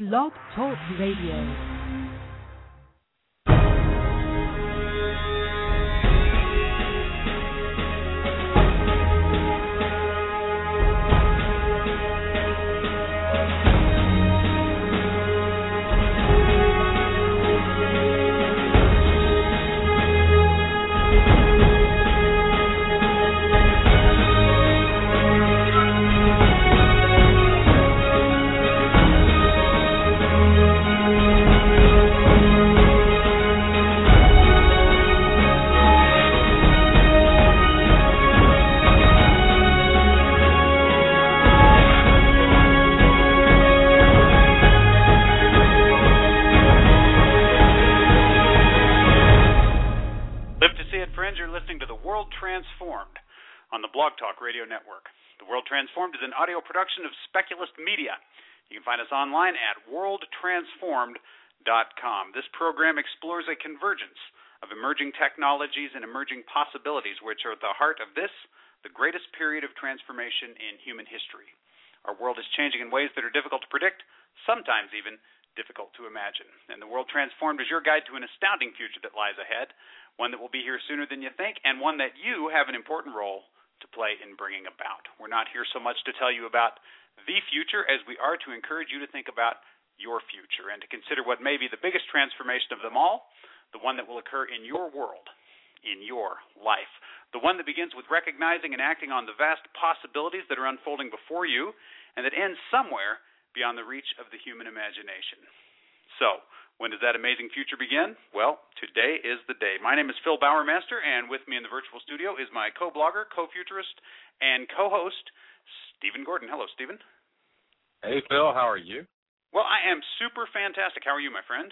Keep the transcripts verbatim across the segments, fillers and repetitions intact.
Blog Talk Radio. Transformed is an audio production of Speculist Media. You can find us online at world transformed dot com. This program explores a convergence of emerging technologies and emerging possibilities which are at the heart of this, the greatest period of transformation in human history. Our world is changing in ways that are difficult to predict, sometimes even difficult to imagine. And the World Transformed is your guide to an astounding future that lies ahead, one that will be here sooner than you think, and one that you have an important role to play in bringing about. We're not here so much to tell you about the future as we are to encourage you to think about your future and to consider what may be the biggest transformation of them all, the one that will occur in your world, in your life, the one that begins with recognizing and acting on the vast possibilities that are unfolding before you and that ends somewhere beyond the reach of the human imagination. So, when does that amazing future begin? Well, today is the day. My name is Phil Bowermaster, and with me in the virtual studio is my co-blogger, co-futurist, and co-host, Stephen Gordon. Hello, Stephen. Hey, Phil. How are you? Well, I am super fantastic. How are you, my friend?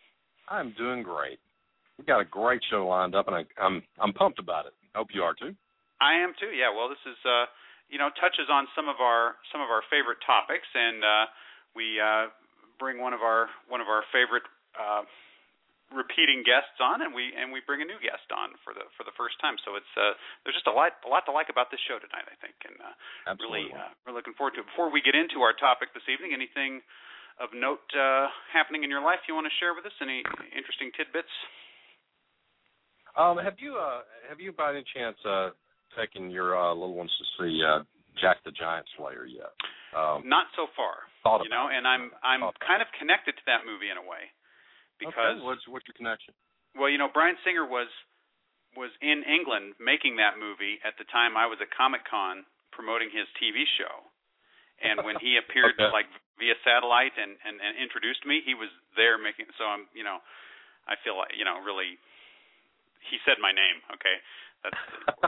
I'm doing great. We've got a great show lined up, and I, I'm I'm pumped about it. Hope you are too. I am too. Yeah. Well, this is uh, you know touches on some of our some of our favorite topics, and uh, we uh, bring one of our one of our favorite Uh, repeating guests on, and we and we bring a new guest on for the for the first time. So it's uh, there's just a lot a lot to like about this show tonight, I think, and uh, really uh, we're looking forward to it. Before we get into our topic this evening, anything of note uh, happening in your life you want to share with us? Any interesting tidbits? Um, have you uh, have you by any chance uh, taken your uh, little ones to see uh, Jack the Giant Slayer yet? Um, Not so far, you know, and I'm I'm kind of connected to that movie in a way. Because okay. what's what's your connection? Well, you know, Bryan Singer was was in England making that movie at the time I was at Comic-Con promoting his T V show, and when he appeared okay. like via satellite and, and, and introduced me, he was there making. So I'm, you know, I feel like you know really, he said my name. Okay, that's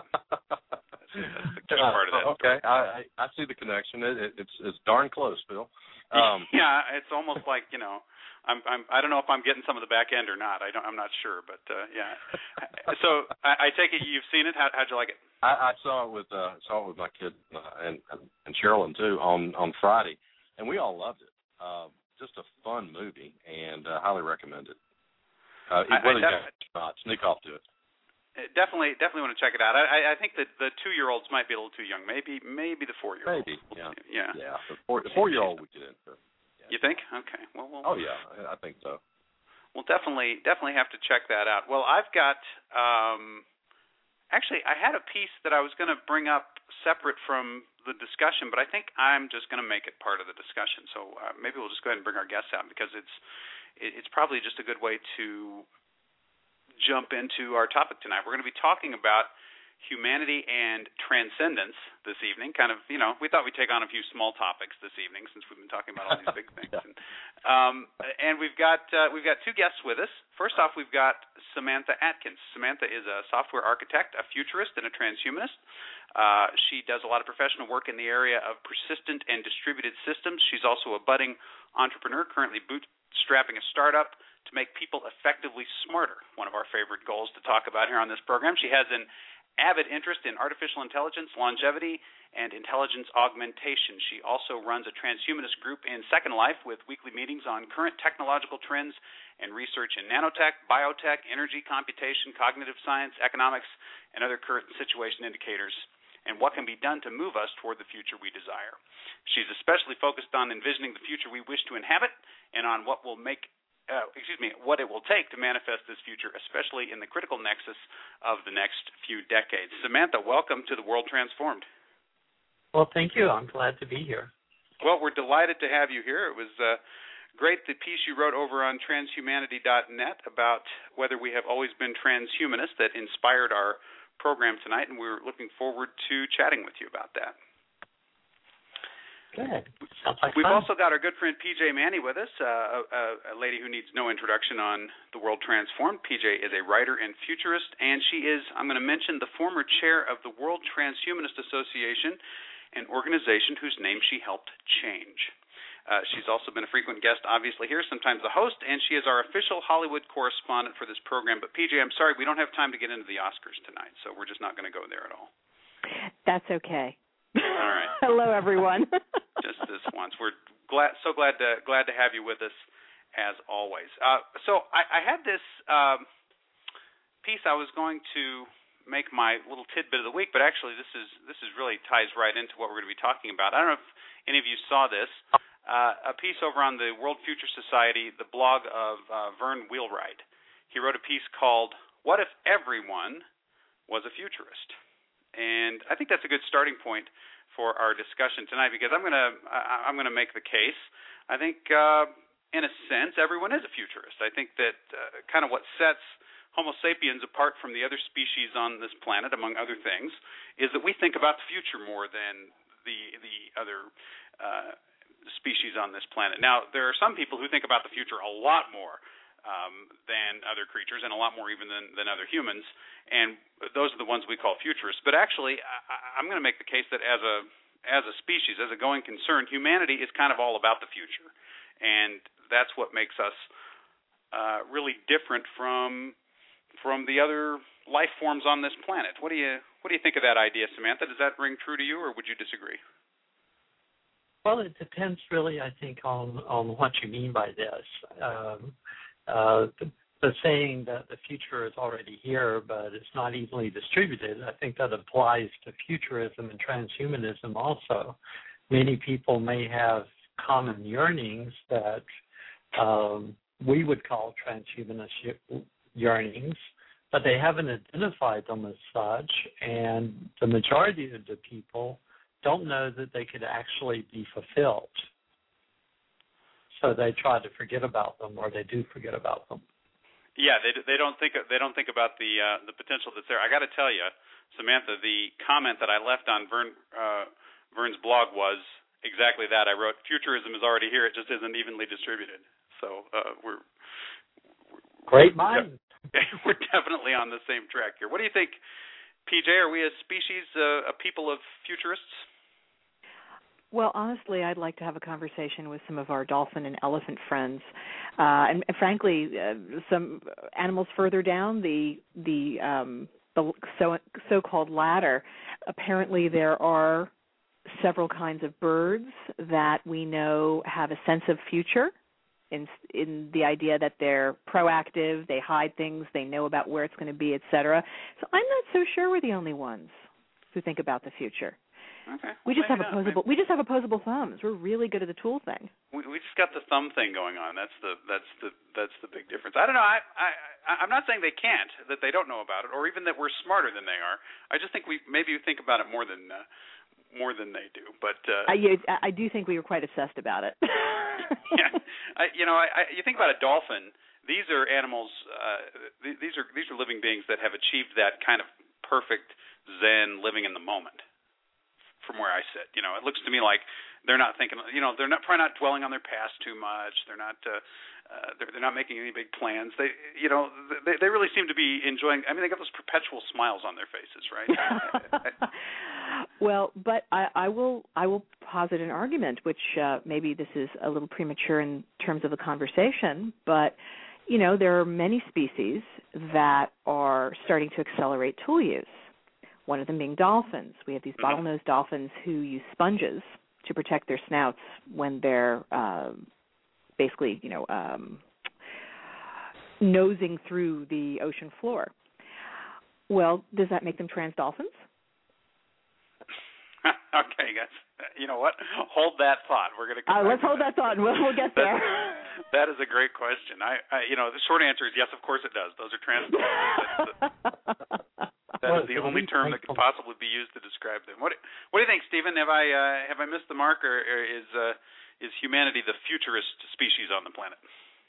that's, that's the key part of that. Okay, I, I I see the connection. It, it, it's it's darn close, Bill. Um, yeah, it's almost like you know. I'm, I'm, I don't know if I'm getting some of the back end or not. I don't, I'm not sure, but uh, yeah. So I, I take it you've seen it. How, how'd you like it? I, I saw it with uh, saw it with my kid uh, and and Sherilyn too on, on Friday, and we all loved it. Uh, just a fun movie, and uh, highly recommend it. Uh, I, whether I you not, sneak off to it. Definitely, definitely want to check it out. I, I think that the two-year-olds might be a little too young. Maybe, maybe the four-year-olds. Maybe, yeah, yeah, yeah. The, four, the four-year-old we get into. You think? Okay. Well, well. Oh yeah, I think so. We'll definitely, definitely have to check that out. Well, I've got. Um, actually, I had a piece that I was going to bring up separate from the discussion, but I think I'm just going to make it part of the discussion. So uh, maybe we'll just go ahead and bring our guests out because it's, it's probably just a good way to jump into our topic tonight. We're going to be talking about humanity and transcendence this evening. Kind of, you know, we thought we'd take on a few small topics this evening since we've been talking about all these big things. yeah. And, um, and we've got uh, we've got two guests with us. First off, we've got Samantha Atkins. Samantha is a software architect, a futurist, and a transhumanist. Uh, she does a lot of professional work in the area of persistent and distributed systems. She's also a budding entrepreneur, currently bootstrapping a startup to make people effectively smarter. One of our favorite goals to talk about here on this program. She has an avid interest in artificial intelligence, longevity, and intelligence augmentation. She also runs a transhumanist group in Second Life with weekly meetings on current technological trends and research in nanotech, biotech, energy, computation, cognitive science, economics, and other current situation indicators and what can be done to move us toward the future we desire. She's especially focused on envisioning the future we wish to inhabit and on what will make Uh, excuse me, what it will take to manifest this future, especially in the critical nexus of the next few decades. Samantha, welcome to The World Transformed. Well, thank you. I'm glad to be here. Well, we're delighted to have you here. It was uh, great, the piece you wrote over on transhumanity dot net about whether we have always been transhumanist that inspired our program tonight, and we're looking forward to chatting with you about that. Good. Sounds like We've fun. also got our good friend P J Manny with us, uh, a, a lady who needs no introduction on The World Transformed. P J is a writer and futurist, and she is, I'm going to mention, the former chair of the World Transhumanist Association, an organization whose name she helped change. Uh, she's also been a frequent guest, obviously, here, sometimes the host, and she is our official Hollywood correspondent for this program. But, P J, I'm sorry, we don't have time to get into the Oscars tonight, so we're just not going to go there at all. That's okay. All right. Hello, everyone. Just this once. We're glad, so glad to glad to have you with us, as always. Uh, so I, I had this um, piece I was going to make my little tidbit of the week, but actually this is this is really ties right into what we're going to be talking about. I don't know if any of you saw this. Uh, a piece over on the World Future Society, the blog of uh, Vern Wheelwright. He wrote a piece called "What If Everyone Was a Futurist?" And I think that's a good starting point for our discussion tonight, because I'm going to I'm going to make the case. I think, uh, in a sense, everyone is a futurist. I think that uh, kind of what sets Homo sapiens apart from the other species on this planet, among other things, is that we think about the future more than the the other uh, species on this planet. Now, there are some people who think about the future a lot more um, than other creatures, and a lot more even than, than other humans, and those are the ones we call futurists. But actually, I, I'm going to make the case that as a as a species, as a going concern, humanity is kind of all about the future, and that's what makes us uh, really different from from the other life forms on this planet. What do you what do you think of that idea, Samantha? Does that ring true to you, or would you disagree? Well, it depends really, I think, on, on what you mean by this. Um, uh, the, the saying that the future is already here, but it's not evenly distributed, I think that applies to futurism and transhumanism also. Many people may have common yearnings that um, we would call transhumanist yearnings, but they haven't identified them as such, and the majority of the people don't know that they could actually be fulfilled. So they try to forget about them, or they do forget about them. Yeah, they they don't think they don't think about the uh, the potential that's there. I got to tell you, Samantha, the comment that I left on Vern uh, Vern's blog was exactly that. I wrote, "Futurism is already here; it just isn't evenly distributed." So uh, we're, we're great mind. We're definitely on the same track here. What do you think, P J? Are we a species, uh, a people of futurists? Well, honestly, I'd like to have a conversation with some of our dolphin and elephant friends, uh, and, and frankly, uh, some animals further down the the, um, the so, so-called ladder. Apparently, there are several kinds of birds that we know have a sense of future, in in the idea that they're proactive, they hide things, they know about where it's going to be, et cetera. So I'm not so sure we're the only ones who think about the future. Okay. We just Maybe have not. opposable. We just have opposable thumbs. We're really good at the tool thing. We, we just got the thumb thing going on. That's the that's the that's the big difference. I don't know. I I I'm not saying they can't, that they don't know about it, or even that we're smarter than they are. I just think we maybe think about it more than uh, more than they do. But uh, I I do think we were quite obsessed about it. Yeah, I, you know, I, I, you think about a dolphin. These are animals. Uh, th- these are these are living beings that have achieved that kind of perfect Zen living in the moment. From where I sit, you know, it looks to me like they're not thinking, you know, they're not probably not dwelling on their past too much. They're not, uh, uh, they're, they're not making any big plans. They, you know, they, they really seem to be enjoying. I mean, they got those perpetual smiles on their faces, right? Well, but I, I will, I will posit an argument, which uh, maybe this is a little premature in terms of a conversation, but you know, there are many species that are starting to accelerate tool use. One of them being dolphins. We have these bottlenose dolphins who use sponges to protect their snouts when they're uh, basically, you know, um, nosing through the ocean floor. Well, does that make them trans dolphins? Okay, guys. You know what? Hold that thought. We're going to. Uh, let's hold that, that thought, and we'll, we'll get there. That is a great question. I, I, you know, the short answer is yes. Of course, it does. Those are transformers. That is the only term that could possibly be used to describe them. What, what do you think, Stephen? Have I, uh, have I missed the mark, or, or is, uh, is humanity the futurist species on the planet?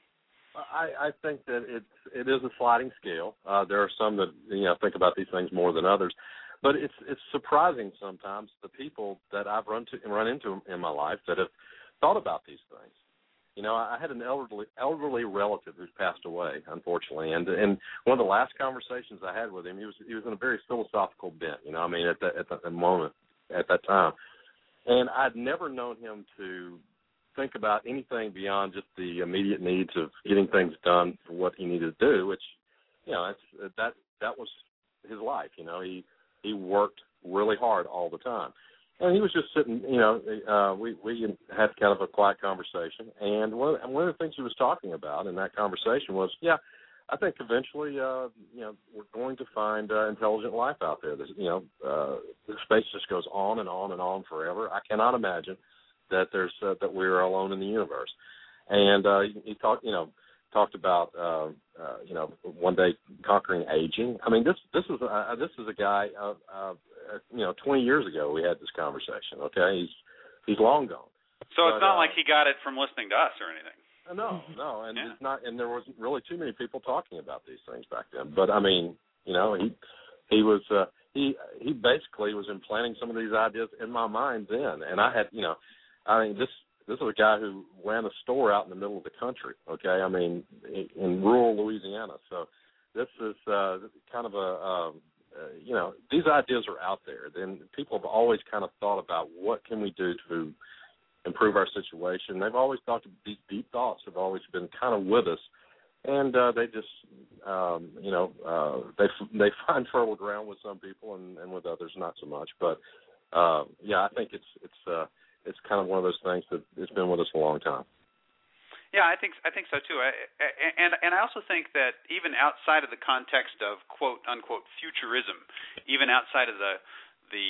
I, I think that it's it is a sliding scale. Uh, there are some that you know think about these things more than others, but it's it's surprising sometimes the people that I've run to run into in my life that have thought about these things. You know, I had an elderly elderly relative who's passed away, unfortunately, and and one of the last conversations I had with him, he was he was in a very philosophical bent. You know, I mean, at that at the moment, at that time, and I'd never known him to think about anything beyond just the immediate needs of getting things done for what he needed to do, which, you know, that's, that that was his life. You know, he he worked really hard all the time. And he was just sitting, you know, uh, we, we had kind of a quiet conversation. And one of, one of the things he was talking about in that conversation was, yeah, I think eventually, uh, you know, we're going to find uh, intelligent life out there. There's, you know, uh, the space just goes on and on and on forever. I cannot imagine that there's uh, that we're alone in the universe. And uh, he talked, you know, talked about, uh, uh, you know, one day conquering aging. I mean, this this is uh, this is a guy, uh, uh, you know, twenty years ago we had this conversation. Okay, he's he's long gone. So but, it's not uh, like he got it from listening to us or anything. No, no, and yeah. it's not, and there wasn't really too many people talking about these things back then. But I mean, you know, he he was uh, he he basically was implanting some of these ideas in my mind then, and I had, you know. I mean, this this is a guy who ran a store out in the middle of the country, okay? I mean, in rural Louisiana. So this is uh, kind of a, um, uh, you know, these ideas are out there. Then people have always kind of thought about what can we do to improve our situation. They've always thought these deep thoughts have always been kind of with us, and uh, they just, um, you know, uh, they they find fertile ground with some people and, and with others not so much. But uh, yeah, I think it's it's. Uh, It's kind of one of those things that has been with us a long time. Yeah, I think I think so too. I, and and I also think that even outside of the context of quote unquote futurism, even outside of the the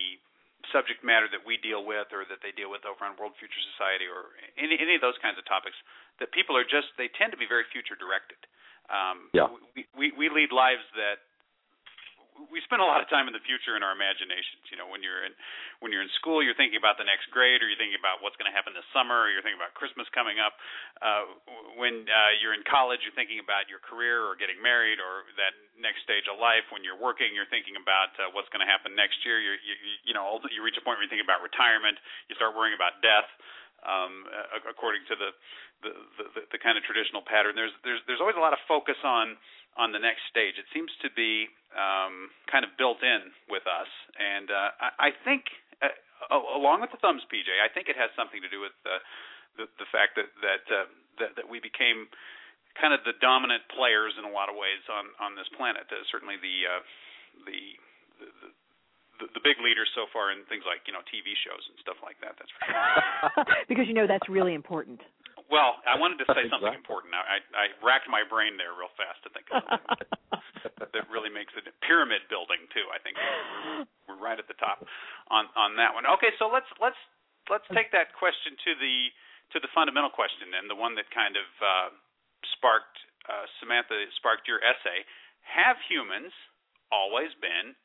subject matter that we deal with or that they deal with over on World Future Society or any any of those kinds of topics, that people are just they tend to be very future directed. Um, yeah. We, we we lead lives that. We spend a lot of time in the future in our imaginations. You know, when you're in when you're in school, you're thinking about the next grade, or you're thinking about what's going to happen this summer, or you're thinking about Christmas coming up. Uh, when uh, you're in college, you're thinking about your career or getting married, or that next stage of life. When you're working, you're thinking about uh, what's going to happen next year. You're, you you know, you reach a point where you're thinking about retirement. You start worrying about death. Um, according to the the, the the kind of traditional pattern, there's there's there's always a lot of focus on. on the next stage. It seems to be um, kind of built in with us. And uh, I, I think, uh, along with the thumbs, P J, I think it has something to do with uh, the, the fact that that, uh, that that we became kind of the dominant players in a lot of ways on, on this planet. Uh, certainly the, uh, the the the the big leaders so far in things like, you know, T V shows and stuff like that. That's for sure. Because, you know, that's really important. Well, I wanted to say exactly. something important. I, I racked my brain there real fast to think of something that really makes it pyramid building too. I think we're, we're right at the top on, on that one. Okay, so let's let's let's take that question to the to the fundamental question, and the one that kind of uh, sparked uh, Samantha sparked your essay. Have humans always been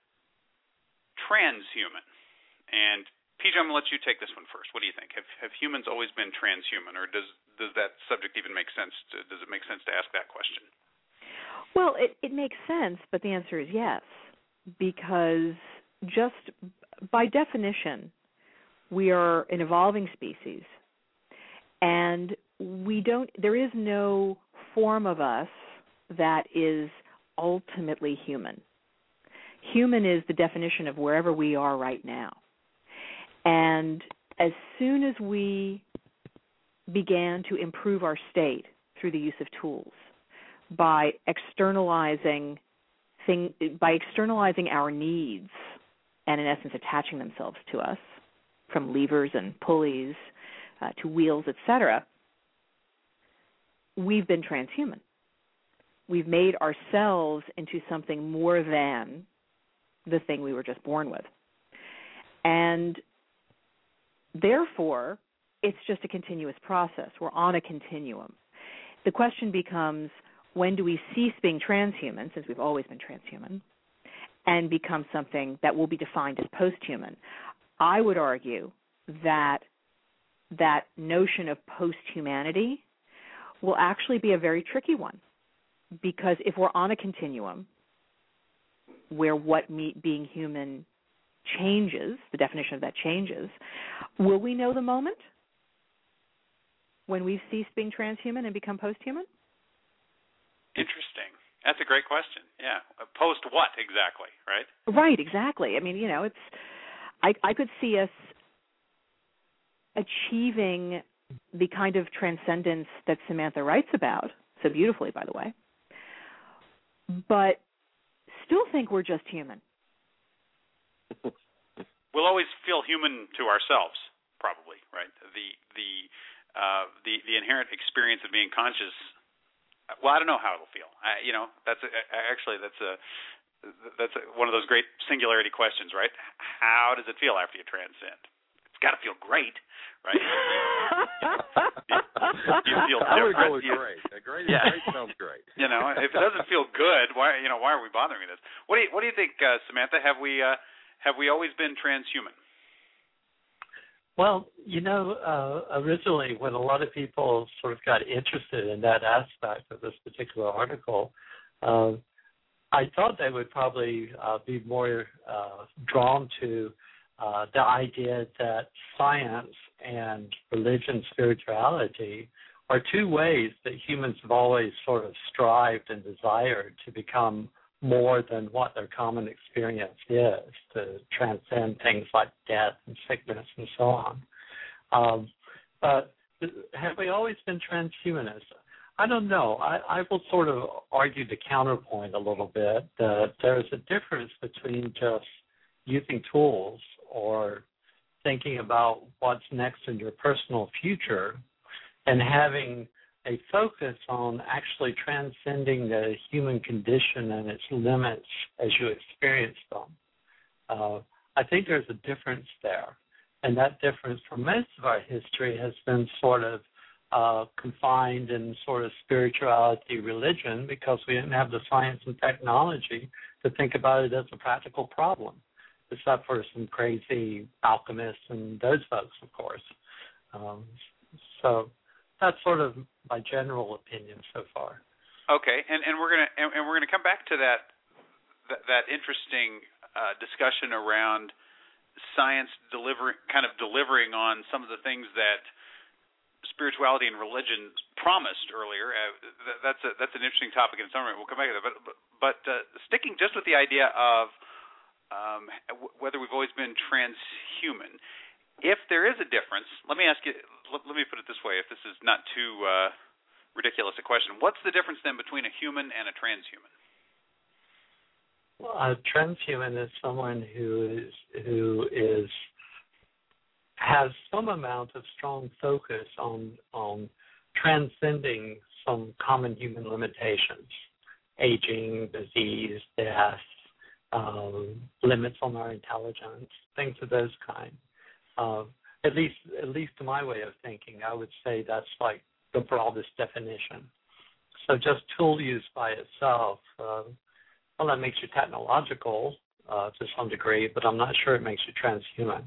transhuman? And P J, I'm going to let you take this one first. What do you think? Have have humans always been transhuman, or does does that subject even make sense? To, does it make sense to ask that question? Well, it, it makes sense, but the answer is yes, because just by definition, we are an evolving species, and we don't. There is no form of us that is ultimately human. Human is the definition of wherever we are right now. And as soon as we began to improve our state through the use of tools, by externalizing thing, by externalizing our needs and in essence attaching themselves to us, from levers and pulleys uh, to wheels, et cetera, we've been transhuman. We've made ourselves into something more than the thing we were just born with. And therefore, it's just a continuous process. We're on a continuum. The question becomes, when do we cease being transhuman, since we've always been transhuman, and become something that will be defined as posthuman? I would argue that that notion of posthumanity will actually be a very tricky one, because if we're on a continuum where what me, being human changes, the definition of that changes, will we know the moment when we've ceased being transhuman and become posthuman? Interesting. That's a great question. Yeah. Post what exactly, right? Right, exactly. I mean, you know, it's I, I could see us achieving the kind of transcendence that Samantha writes about, so beautifully, by the way, but still think we're just human. We'll always feel human to ourselves, probably, right? The the uh, the the inherent experience of being conscious. Well, I don't know how it'll feel. I, you know, that's a, actually that's a that's a, one of those great singularity questions, right? How does it feel after you transcend? It's got to feel great, right? you, you feel I would go with you, great. A great, yeah. great sounds great. You know, if it doesn't feel good, why you know why are we bothering with this? What do you what do you think, uh, Samantha? Have we uh, have we always been transhuman? Well, you know, uh, originally when a lot of people sort of got interested in that aspect of this particular article, uh, I thought they would probably uh, be more uh, drawn to uh, the idea that science and religion, spirituality are two ways that humans have always sort of strived and desired to become more than what their common experience is, to transcend things like death and sickness and so on. Um, but have we always been transhumanists? I don't know. I, I will sort of argue the counterpoint a little bit, that there's a difference between just using tools or thinking about what's next in your personal future and having a focus on actually transcending the human condition and its limits as you experience them. Uh, I think there's a difference there. And that difference for most of our history has been sort of uh, confined in sort of spirituality, religion, because we didn't have the science and technology to think about it as a practical problem, except for some crazy alchemists and those folks, of course. Um, so that's sort of my general opinion so far. Okay, and, and we're gonna and, and we're gonna come back to that that, that interesting uh, discussion around science delivering, kind of delivering on some of the things that spirituality and religion promised earlier. Uh, that, that's a, that's an interesting topic in its own right. We'll come back to that. But but, but uh, sticking just with the idea of um, w- whether we've always been transhuman. If there is a difference, let me ask you, let, let me put it this way, if this is not too uh, ridiculous a question, what's the difference then between a human and a transhuman? Well, a transhuman is someone who is who is has some amount of strong focus on on transcending some common human limitations, aging, disease, death, um, limits on our intelligence, things of those kind. Uh, at least, at least to my way of thinking, I would say that's like the broadest definition. So just tool use by itself, uh, well, that makes you technological uh, to some degree, but I'm not sure it makes you transhuman.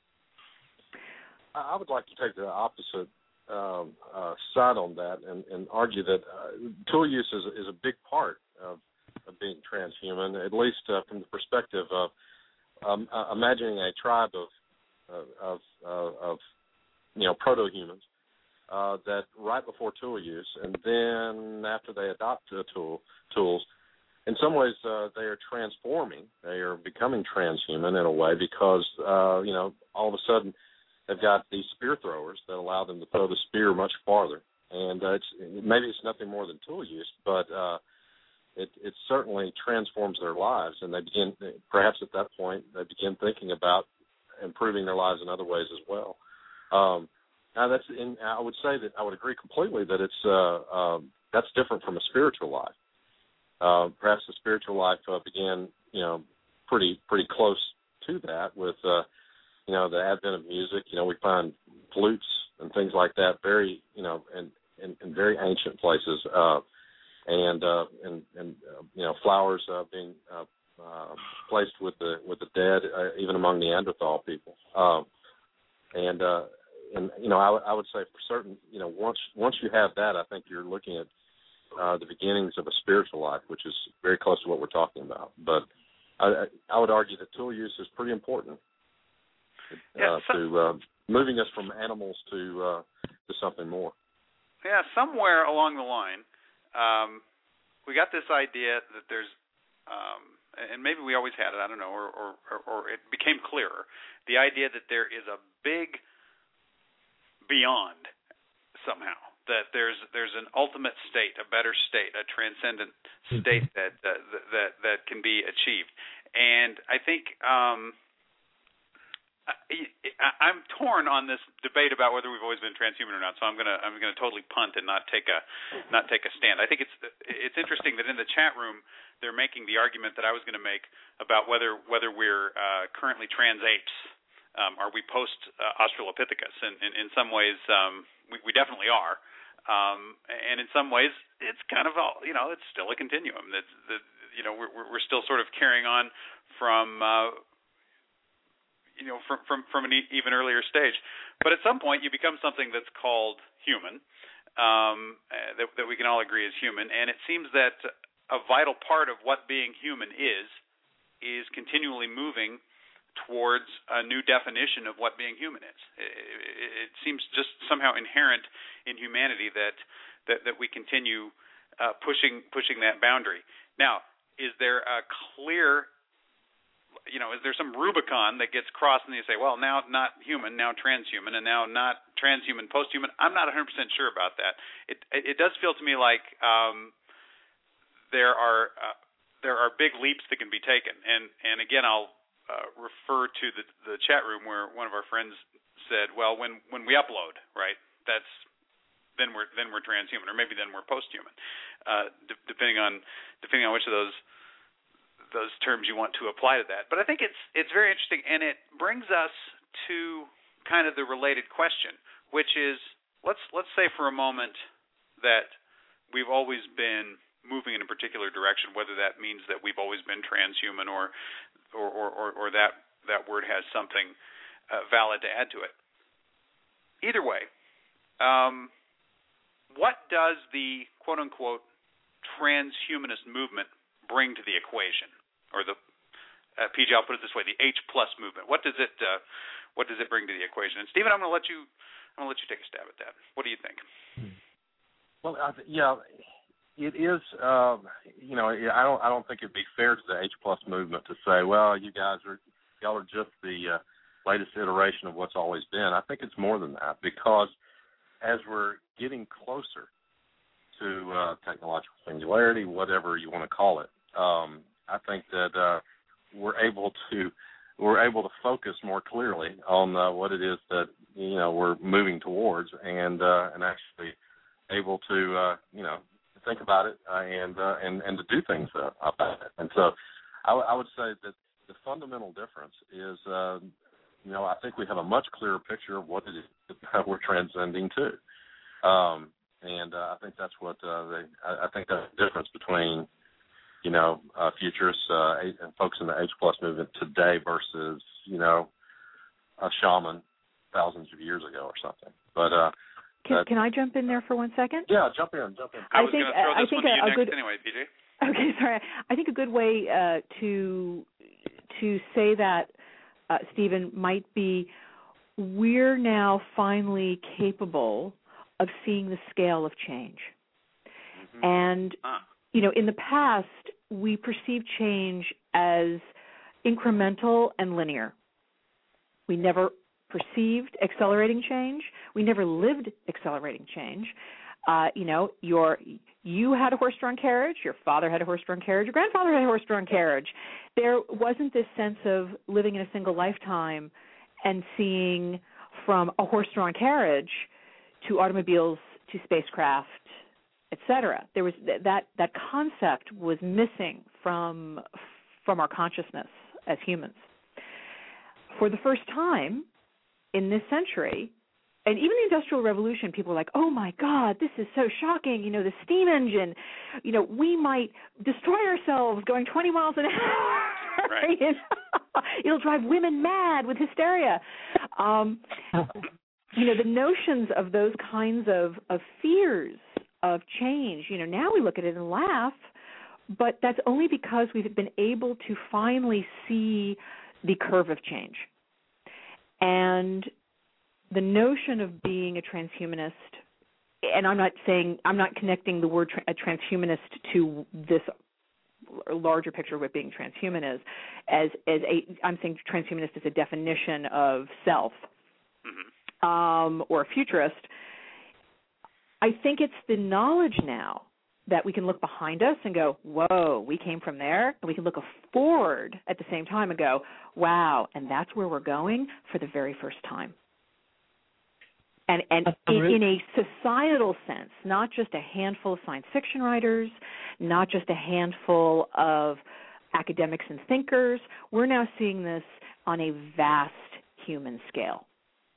I would like to take the opposite um, uh, side on that and, and argue that uh, tool use is, is a big part of, of being transhuman, at least uh, from the perspective of um, uh, imagining a tribe of of, of, of you know, proto-humans uh, that right before tool use, and then after they adopt the tool tools, in some ways uh, they are transforming. They are becoming transhuman in a way because, uh, you know, all of a sudden they've got these spear throwers that allow them to throw the spear much farther. And uh, it's, maybe it's nothing more than tool use, but uh, it, it certainly transforms their lives, and they begin, perhaps at that point, they begin thinking about improving their lives in other ways as well. Um, now, that's in, I would say that I would agree completely that it's uh, um, that's different from a spiritual life. Uh, perhaps the spiritual life uh, began, you know, pretty pretty close to that with uh, you know, the advent of music. You know, we find flutes and things like that very, you know, in, in, in very ancient places, uh, and, uh, and, and uh, you know, flowers uh, being uh, uh, placed with the with the dead, uh, even among Neanderthal people. Um, and, uh, and you know, I, w- I would say for certain, you know, once once you have that, I think you're looking at uh, the beginnings of a spiritual life, which is very close to what we're talking about. But I, I would argue that tool use is pretty important uh, yeah, so, to uh, moving us from animals to uh, to something more. Yeah, somewhere along the line, um, we got this idea that there's, um, and maybe we always had it, I don't know, or, or, or, or it became clearer, the idea that there is a big beyond somehow. That there's there's an ultimate state, a better state, a transcendent state that uh, that that can be achieved, and I think um, I, I'm torn on this debate about whether we've always been transhuman or not. So I'm gonna I'm gonna totally punt and not take a not take a stand. I think it's it's interesting that in the chat room they're making the argument that I was going to make about whether whether we're uh, currently trans apes. Um, are we post uh, Australopithecus? And in some ways, um, we, we definitely are. Um, and in some ways, it's kind of all, you know, it's still a continuum. That's that, you know, we're we're still sort of carrying on from, uh, you know, from from from an even earlier stage. But at some point, you become something that's called human, um, that that we can all agree is human. And it seems that a vital part of what being human is is continually moving towards a new definition of what being human is. It, it seems just somehow inherent in humanity that that, that we continue uh, pushing pushing that boundary. Now, is there a clear, you know, is there some Rubicon that gets crossed and you say, well, now not human, now transhuman, and now not transhuman, posthuman? I'm not one hundred percent sure about that. It it does feel to me like um, there are uh, there are big leaps that can be taken, and and again, I'll Uh, refer to the the chat room where one of our friends said, "Well, when, when we upload, right, that's then we're then we're transhuman, or maybe then we're posthuman, uh, d- depending on depending on which of those those terms you want to apply to that." But I think it's it's very interesting, and it brings us to kind of the related question, which is let's let's say for a moment that we've always been moving in a particular direction, whether that means that we've always been transhuman or or, or, or that, that word has something uh, valid to add to it. Either way, um, what does the quote-unquote transhumanist movement bring to the equation? Or the, uh, P J, I'll put it this way, the H plus movement. What does it uh, what does it bring to the equation? And Stephen, I'm going to let you I'm going to let you take a stab at that. What do you think? Well, I th- yeah. It is, uh, you know, I don't, I don't think it'd be fair to the H plus movement to say, well, you guys are, y'all are just the uh, latest iteration of what's always been. I think it's more than that, because as we're getting closer to uh, technological singularity, whatever you want to call it, um, I think that uh, we're able to, we're able to focus more clearly on uh, what it is that, you know, we're moving towards, and uh, and actually able to, uh, you know, think about it uh, and, uh, and and to do things uh, about it. And so I, w- I would say that the fundamental difference is, uh, you know, I think we have a much clearer picture of what it is that we're transcending to. Um, and uh, I think that's what uh, they, I, I think that's the difference between, you know, uh, futurists uh, and folks in the H plus movement today versus, you know, a shaman thousands of years ago or something. But uh, Can, can I jump in there for one second? Yeah, jump in, jump in. I, I was think, going to throw this I think one to a, you a next good, anyway, P J. Okay, sorry. I think a good way uh, to to say that, uh, Stephen, might be we're now finally capable of seeing the scale of change. Mm-hmm. And, huh. you know, in the past, we perceived change as incremental and linear. We never perceived accelerating change. We never lived accelerating change. Uh, you know, your you had a horse-drawn carriage, your father had a horse-drawn carriage, your grandfather had a horse-drawn carriage. There wasn't this sense of living in a single lifetime and seeing from a horse-drawn carriage to automobiles to spacecraft, et cetera. There was th- that that concept was missing from from our consciousness as humans. for the first time in this century, and even the Industrial Revolution, people were like, oh, my God, this is so shocking. You know, the steam engine, you know, we might destroy ourselves going twenty miles an hour. Right. You know? It'll drive women mad with hysteria. Um, you know, the notions of those kinds of, of fears of change, you know, now we look at it and laugh, but that's only because we've been able to finally see the curve of change. And the notion of being a transhumanist, and I'm not saying, I'm not connecting the word tra- a transhumanist to this larger picture of what being transhuman is, as, as a, I'm saying transhumanist is a definition of self, mm-hmm. um, or a futurist. I think it's the knowledge now that we can look behind us and go, whoa, we came from there, and we can look forward at the same time and go, wow, and that's where we're going for the very first time. And, and in, in a societal sense, not just a handful of science fiction writers, not just a handful of academics and thinkers, we're now seeing this on a vast human scale.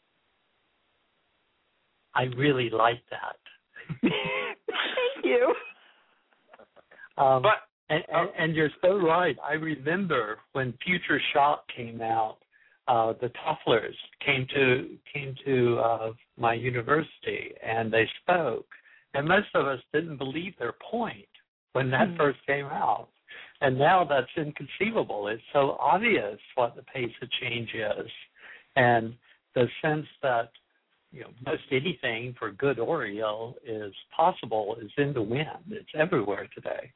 I really like that. Thank you. Um, but, and, and, and you're so right. I remember when Future Shock came out, uh, the Tofflers came to came to uh, my university and they spoke, and most of us didn't believe their point when that mm. first came out. And now that's inconceivable. It's so obvious what the pace of change is, and the sense that, you know, most anything, for good or ill, is possible is in the wind. It's everywhere today.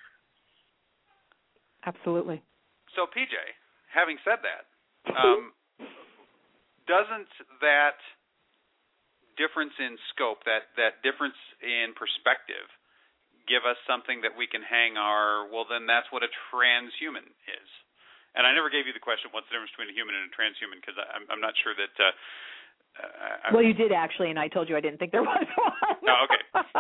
Absolutely. So, P J, having said that, um, doesn't that difference in scope, that, that difference in perspective, give us something that we can hang our, well, then that's what a transhuman is? And I never gave you the question, what's the difference between a human and a transhuman, because I'm, I'm not sure that... Uh, Uh, well, you did actually, and I told you I didn't think there was one. Oh, okay.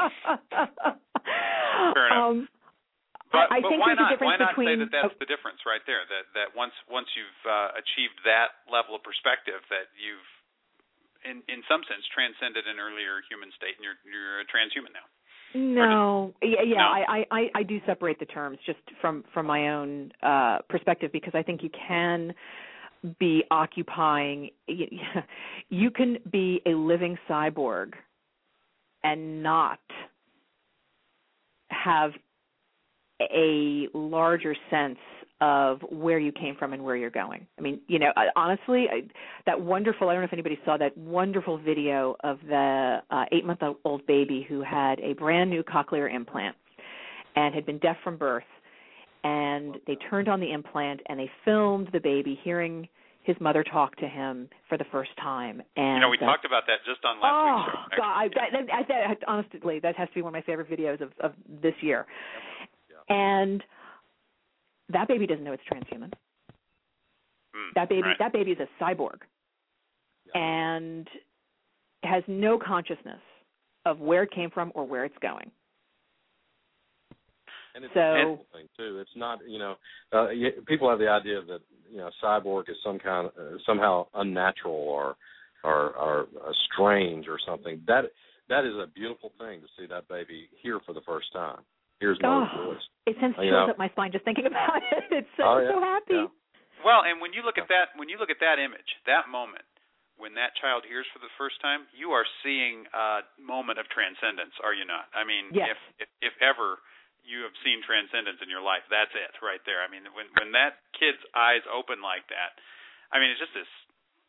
Fair enough. Um, but I, I but think why there's not? a difference Why not between, say that that's oh, the difference right there? That that once once you've uh, achieved that level of perspective, that you've, in in some sense, transcended an earlier human state, and you're you're a transhuman now. No, just, yeah, yeah. no? I, I, I do separate the terms just from from my own uh, perspective, because I think you can be occupying, you can be a living cyborg and not have a larger sense of where you came from and where you're going. I mean, you know, honestly, I, that wonderful, I don't know if anybody saw that wonderful video of the uh, eight-month-old baby who had a brand new cochlear implant and had been deaf from birth. And they turned on the implant and they filmed the baby hearing his mother talk to him for the first time. And you know, we uh, talked about that just on last oh, week's show. Oh, God, I, that, that, that, honestly, that has to be one of my favorite videos of, of this year. Yeah. And that baby doesn't know it's transhuman. Mm, that baby, right. that baby is a cyborg, yeah. and has no consciousness of where it came from or where it's going. And it's so, a mental thing too. It's not, you know, uh, people have the idea that, you know, cyborg is some kind of, uh, somehow unnatural or, or or uh, strange or something. That that is a beautiful thing to see that baby hear for the first time. Here's Mother's oh, voice. It sends chills you know? up my spine just thinking about it. It's so, oh, yeah. so happy. Yeah. Well, and when you look at that, when you look at that image, that moment, when that child hears for the first time, you are seeing a moment of transcendence, are you not? I mean, yes. if, if if ever you have seen transcendence in your life, that's it right there. I mean, when when that kid's eyes open like that, I mean, it's just this,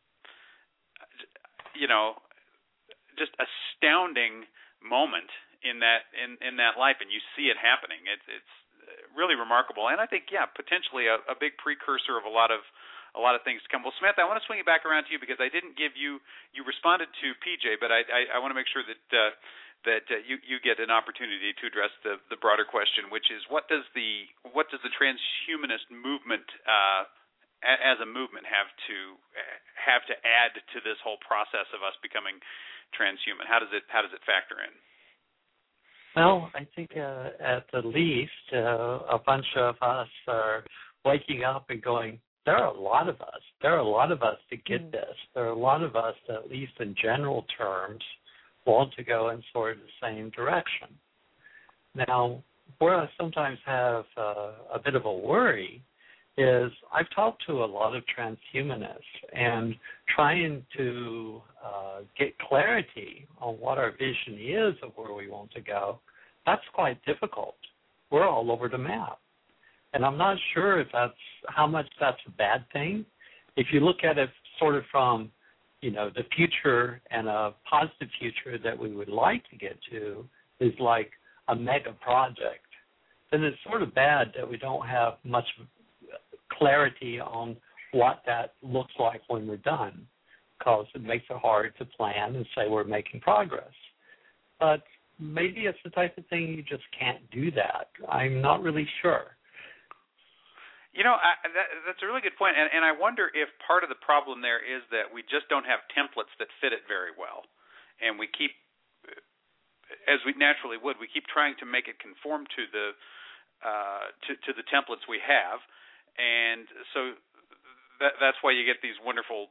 you know, just astounding moment in that in, in that life, and you see it happening. It's it's really remarkable, and I think, yeah, potentially a, a big precursor of a lot of a lot of things to come. Well, Samantha, I want to swing it back around to you because I didn't give you you responded to P J, but I I, I want to make sure that. Uh, that uh, you, you get an opportunity to address the, the broader question, which is what does the what does the transhumanist movement uh, a, as a movement have to have to add to this whole process of us becoming transhuman? How does it how does it factor in? Well, I think uh, at the least uh, a bunch of us are waking up and going, there are a lot of us. There are a lot of us to get Mm. this. There are a lot of us that, at least in general terms, want to go in sort of the same direction. Now, where I sometimes have uh, a bit of a worry is I've talked to a lot of transhumanists, and trying to uh, get clarity on what our vision is of where we want to go, that's quite difficult. We're all over the map. And I'm not sure if that's how much that's a bad thing. If you look at it sort of from, you know, the future and a positive future that we would like to get to is like a mega project, then it's sort of bad that we don't have much clarity on what that looks like when we're done, because it makes it hard to plan and say we're making progress. But maybe it's the type of thing you just can't do that. I'm not really sure. You know, I, that, that's a really good point, and, and I wonder if part of the problem there is that we just don't have templates that fit it very well, and we keep, as we naturally would, we keep trying to make it conform to the uh, to, to the templates we have, and so that, that's why you get these wonderful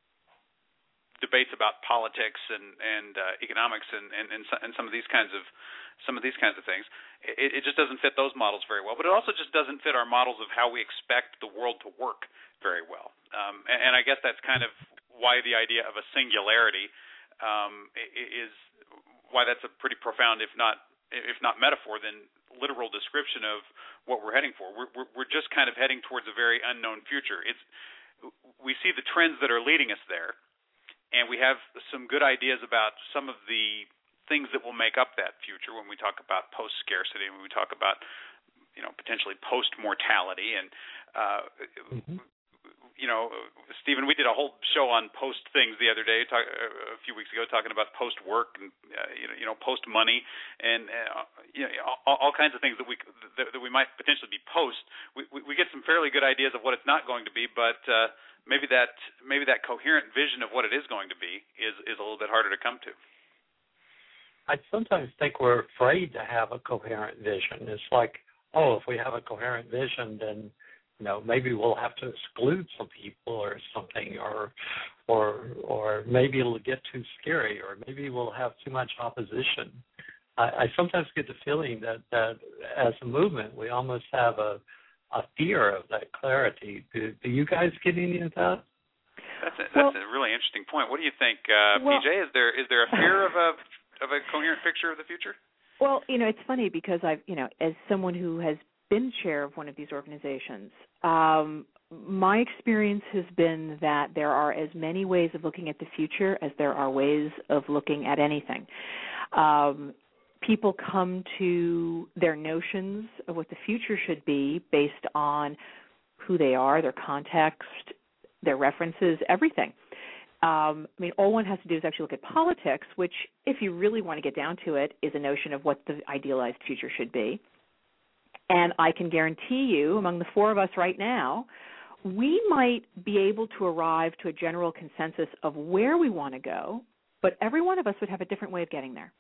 debates about politics and and uh, economics and, and and and some of these kinds of some of these kinds of things. It, it just doesn't fit those models very well, but it also just doesn't fit our models of how we expect the world to work very well. Um, and, and I guess that's kind of why the idea of a singularity um, is why that's a pretty profound, if not if not metaphor, then literal description of what we're heading for. We're we're, we're just kind of heading towards a very unknown future. It's we see the trends that are leading us there. And we have some good ideas about some of the things that will make up that future when we talk about post-scarcity, when we talk about, you know, potentially post-mortality. And, uh, mm-hmm. you know, Stephen, we did a whole show on post-things the other day, talk, uh, a few weeks ago, talking about post-work and, uh, you know, you know, post-money and, uh, you know, all, all kinds of things that we that, that we might potentially be post. We, we, we get some fairly good ideas of what it's not going to be, but uh, maybe that maybe that coherent vision of what it is going to be is, is a little bit harder to come to. I sometimes think we're afraid to have a coherent vision. It's like, oh, if we have a coherent vision, then, you know, maybe we'll have to exclude some people or something, or or or maybe it'll get too scary, or maybe we'll have too much opposition. I, I sometimes get the feeling that, that as a movement, we almost have a a fear of that clarity. Do, do you guys get any of that? That's a, that's well, a really interesting point. What do you think, uh, well, P J? Is there is there a fear of a of a coherent picture of the future? Well, you know, it's funny because I've, you know, as someone who has been chair of one of these organizations, um, my experience has been that there are as many ways of looking at the future as there are ways of looking at anything. Um, people come to their notions of what the future should be based on who they are, their context, their references, everything. Um, I mean, all one has to do is actually look at politics, which, if you really want to get down to it, is a notion of what the idealized future should be. And I can guarantee you, among the four of us right now, we might be able to arrive to a general consensus of where we want to go, but every one of us would have a different way of getting there.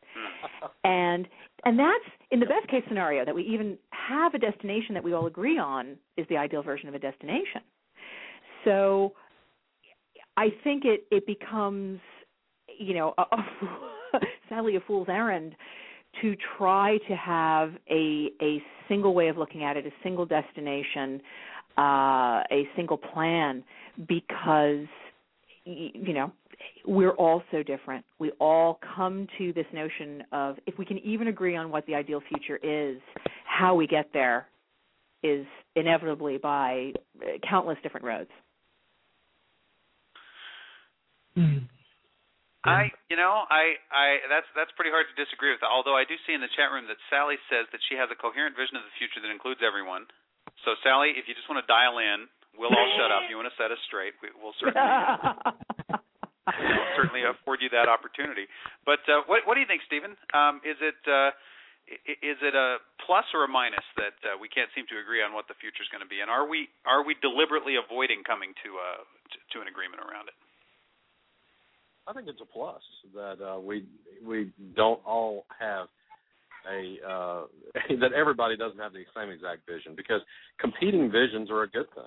And and that's, in the best case scenario, that we even have a destination that we all agree on is the ideal version of a destination. So I think it, it becomes, you know, a, a, sadly a fool's errand to try to have a a single way of looking at it, a single destination, uh, a single plan, because, you know, we're all so different. We all come to this notion of, if we can even agree on what the ideal future is, how we get there is inevitably by countless different roads. Mm. I, you know, I, I, that's that's pretty hard to disagree with. Although I do see in the chat room that Sally says that she has a coherent vision of the future that includes everyone. So, Sally, if you just want to dial in, we'll all shut up. You want to set us straight? We, we'll certainly, we'll certainly afford you that opportunity. But uh, what, what do you think, Stephen? Um, is it uh, is it a plus or a minus that uh, we can't seem to agree on what the future is going to be? And are we are we deliberately avoiding coming to uh, to, to an agreement around it? I think it's a plus that uh, we we don't all have a uh, that everybody doesn't have the same exact vision, because competing visions are a good thing.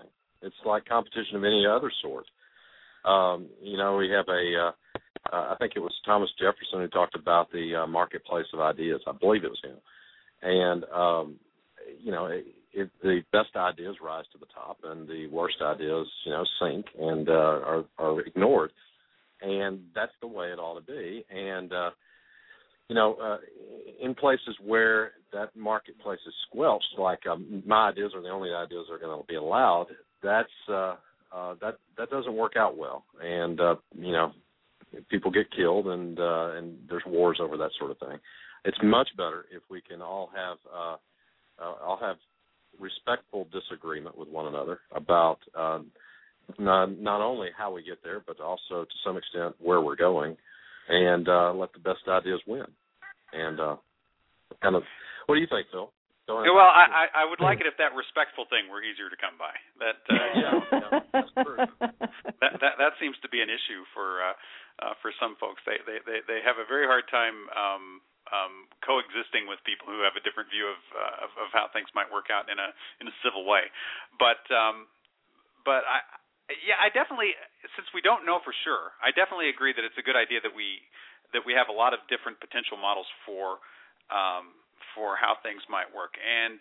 It's like competition of any other sort. Um, you know, we have a, uh, uh, I think it was Thomas Jefferson who talked about the uh, marketplace of ideas. I believe it was him. And, um, you know, it, it, the best ideas rise to the top and the worst ideas, you know, sink and uh, are, are ignored. And that's the way it ought to be. And, uh, you know, uh, in places where that marketplace is squelched, like um, my ideas are the only ideas that are going to be allowed, that's uh, uh, that that doesn't work out well. And, uh, you know, people get killed and uh, and there's wars over that sort of thing. It's much better if we can all have uh, uh, all have respectful disagreement with one another about uh, not, not only how we get there, but also to some extent where we're going, and uh, let the best ideas win. And uh, kind of, what do you think, Phil? Yeah, well, I, I would like it if that respectful thing were easier to come by. That uh, yeah, yeah, that's true. that, that that seems to be an issue for uh, uh, for some folks. They, they they they have a very hard time um, um, coexisting with people who have a different view of, uh, of of how things might work out in a in a civil way. But um, but I yeah I definitely, since we don't know for sure, I definitely agree that it's a good idea that we that we have a lot of different potential models for. Um, for how things might work. And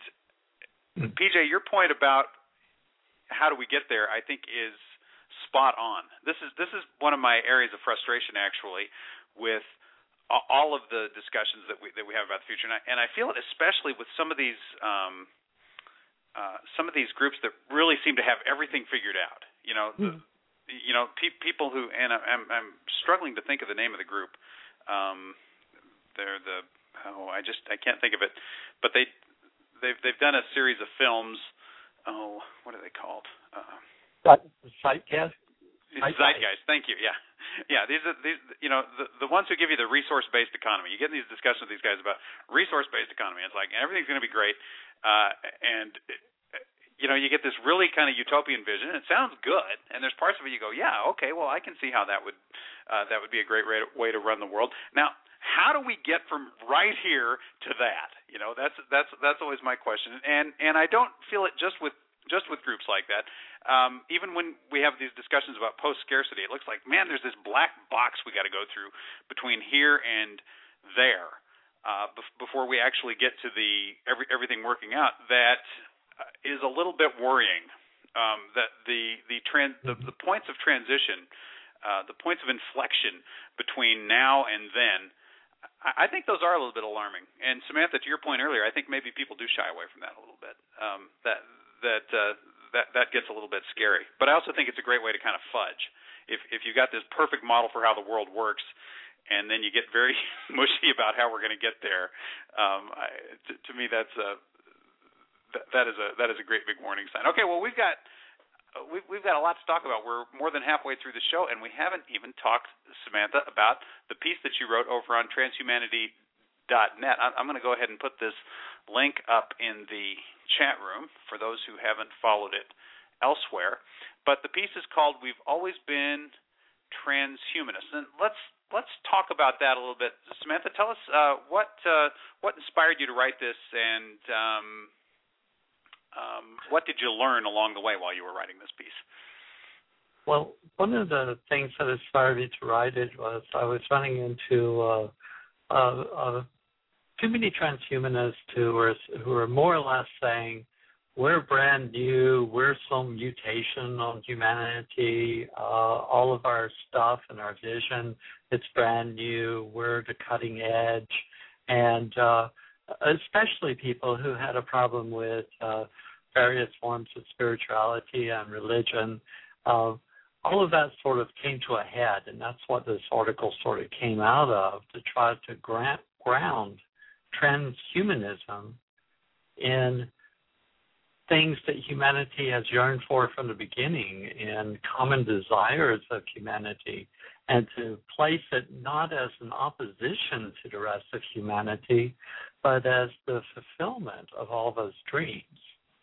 P J, your point about how do we get there, I think is spot on. This is this is one of my areas of frustration, actually, with all of the discussions that we that we have about the future. And I, and I feel it especially with some of these um, uh, some of these groups that really seem to have everything figured out. You know, the, you know, pe- people who, and I'm, I'm struggling to think of the name of the group. Um, they're the Oh, I just I can't think of it, but they they've they've done a series of films. Oh, what are they called? Uh, Zeitgeist. Zeitgeist. Thank you. Yeah, yeah. These are these. You know, the the ones who give you the resource-based economy. You get in these discussions with these guys about resource-based economy. It's like everything's going to be great, uh, and you know, you get this really kind of utopian vision. It sounds good, and there's parts of it you go, yeah, okay, well, I can see how that would uh, that would be a great way to run the world. Now, how do we get from right here to that? You know, that's that's that's always my question, and and I don't feel it just with just with groups like that. Um, even when we have these discussions about post-scarcity, it looks like, man, there's this black box we got to go through between here and there uh, be- before we actually get to the every, everything working out. That uh, is a little bit worrying. Um, that the the, trans- the the points of transition, uh, the points of inflection between now and then. I think those are a little bit alarming. And Samantha, to your point earlier, I think maybe people do shy away from that a little bit. Um, that that uh, that that gets a little bit scary. But I also think it's a great way to kind of fudge. If if you got this perfect model for how the world works, and then you get very mushy about how we're going to get there, um, I, to, to me that's a that, that is a that is a great big warning sign. Okay, well we've got. We've, we've got a lot to talk about. We're more than halfway through the show, and we haven't even talked, Samantha, about the piece that you wrote over on transhumanity dot net. I'm going to go ahead and put this link up in the chat room for those who haven't followed it elsewhere. But the piece is called "We've Always Been Transhumanists," and let's let's talk about that a little bit. Samantha, tell us uh, what uh, what inspired you to write this, and um, Um, what did you learn along the way while you were writing this piece? Well, one of the things that inspired me to write it was I was running into uh, uh, uh, too many transhumanists who were who were more or less saying, "We're brand new. We're some mutation on humanity. Uh, all of our stuff and our vision, it's brand new. We're the cutting edge," and uh, especially people who had a problem with uh, various forms of spirituality and religion. Uh, all of that sort of came to a head, and that's what this article sort of came out of, to try to grant, ground transhumanism in things that humanity has yearned for from the beginning, in common desires of humanity, and to place it not as an opposition to the rest of humanity, but as the fulfillment of all those dreams.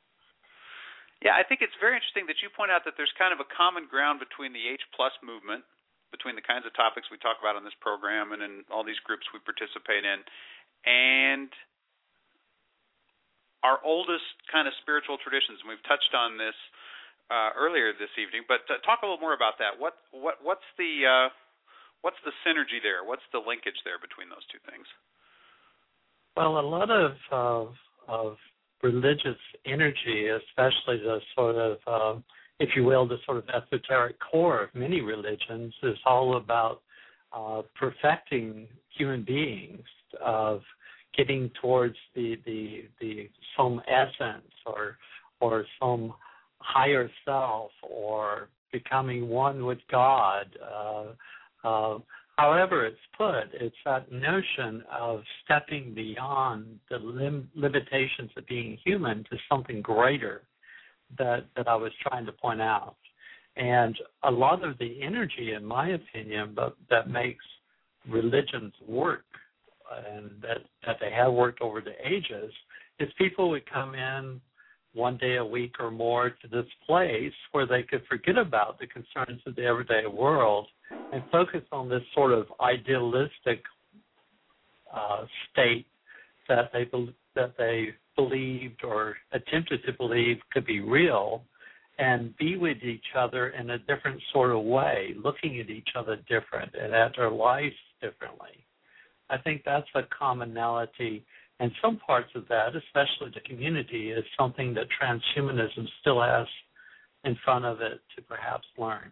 Yeah, I think it's very interesting that you point out that there's kind of a common ground between the H plus movement, between the kinds of topics we talk about on this program and in all these groups we participate in, and our oldest kind of spiritual traditions. And we've touched on this uh, earlier this evening, but uh, talk a little more about that. What what what's the uh, what's the synergy there? What's the linkage there between those two things? Well, a lot of of, of religious energy, especially the sort of, uh, if you will, the sort of esoteric core of many religions, is all about uh, perfecting human beings, of getting towards the, the the some essence or or some higher self, or becoming one with God. Uh, uh, however it's put, it's that notion of stepping beyond the lim- limitations of being human to something greater that, that I was trying to point out. And a lot of the energy, in my opinion, but that makes religions work, and that, that they have worked over the ages, is people would come in one day a week or more to this place where they could forget about the concerns of the everyday world and focus on this sort of idealistic uh, state that they be- that they believed or attempted to believe could be real, and be with each other in a different sort of way, looking at each other different and at their lives differently. I think that's a commonality. And some parts of that, especially the community, is something that transhumanism still has in front of it to perhaps learn.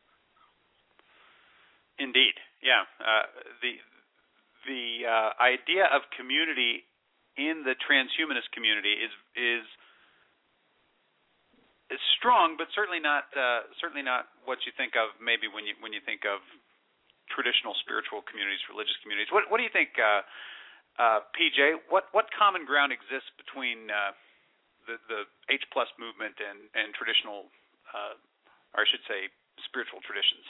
Indeed, yeah. Uh, the the uh, idea of community in the transhumanist community is is is strong, but certainly not uh, certainly not what you think of maybe when you when you think of traditional spiritual communities, religious communities. What what do you think? Uh, Uh, P J, what, what common ground exists between uh, the, the H plus movement and, and traditional, uh, or I should say, spiritual traditions?